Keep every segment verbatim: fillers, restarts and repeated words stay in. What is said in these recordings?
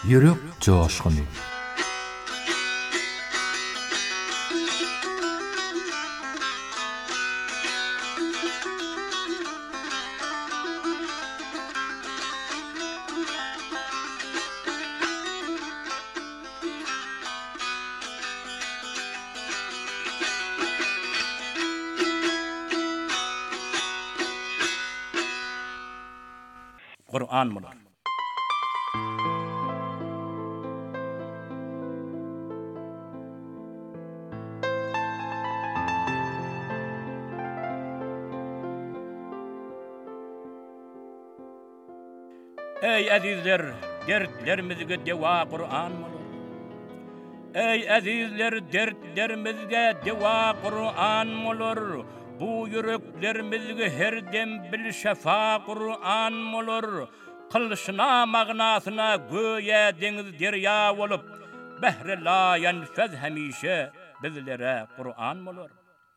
Yürek coşkunu. Kur'an mıdır? Ey azizler, dertlerimizge deva Kur'an mıdır? Ey azizler, dertlerimizge deva Kur'an mıdır? Bu yüreklerimizge her dem bil şefa Kur'an mıdır? Kılışına magnasına göğe deniz derya olup behre la yenfez hemişe bizlere Kur'an mıdır?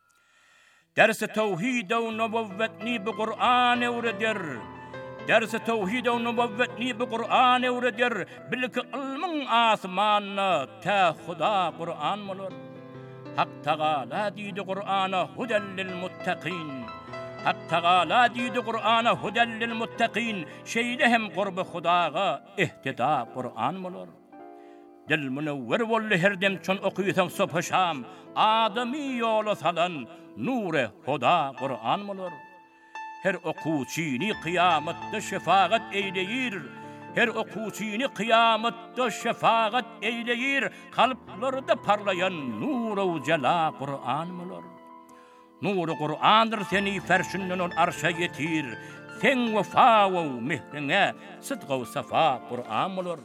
Dersi tevhid ve nübüvvetni bu Kur'an evredir. Dersi tevhid ve nübüvvetni bu Kur'an evredir. Bil ki ilmin asmanına ta Huda Kur'an mıdır? Hak Teala dedi Kur'an'a hudel lil muttaqin. Hak Teala dedi Kur'an'a hudel lil muttaqin. Şeylehem qurbu Hudaga ihtida Kur'an mıdır? Dil münevver bolli her dem çon okuysan subh şam. Adami yolu salan nure Huda Kur'an mıdır? Her okuçini kıyamette şefaat eyleyir. Her okuçini kıyamette şefaat eyleyir. Kalplarda parlayan nur-u cela Kur'an mıdır? Nur-u Kur'an'dır seni ferşinden arşa getir. Sen vefa ve mihrine sıdqa ve safa Kur'an mıdır?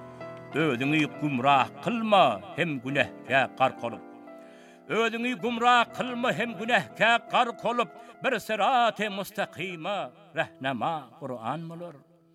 Ödünü gumrah kılma hem günahka qark olup. Ödünü gumrah kılma hem günahka qark olup. Bir sırat-ı müstakima rehnema Kur'an mıdır?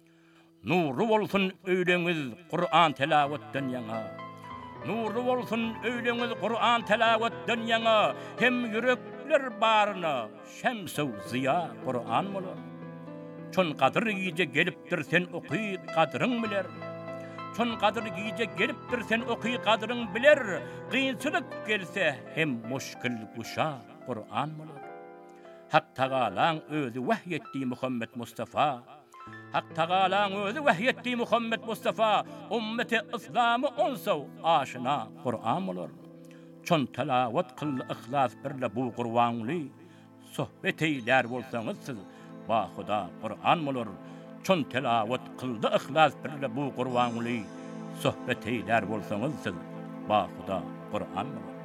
Nuru olsun öyleniz Kur'an telavetten yana. Nuru olsun öyleniz Kur'an telavetten yana. Hem yürekler barına şems-u ziya Kur'an mıdır? Çon kadir giyice geliptir sen okuy kadırın biler. Çon kadir giyice geliptir sen okuy kadırın biler. Kıyınçılık gelse hem muşkil kuşa Kur'an mıdır? Hak Teala'nın özü vahyettiği Muhammed Mustafa. Hak Teala'nın özü vahyettiği Muhammed Mustafa. Ümmeti İslam'ı onsav aşina Kur'an mıdır? Çon telavet kıl ihlas birle bu Kur'anlı. Sohbet eyler bolsanız siz ba Huda Kur'an mıdır? Çon telavet kıldı ihlas birle bu Kur'anlı. Sohbet eyler bolsanız siz ba Huda Kur'an mıdır?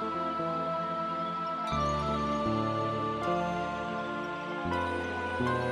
Thank you.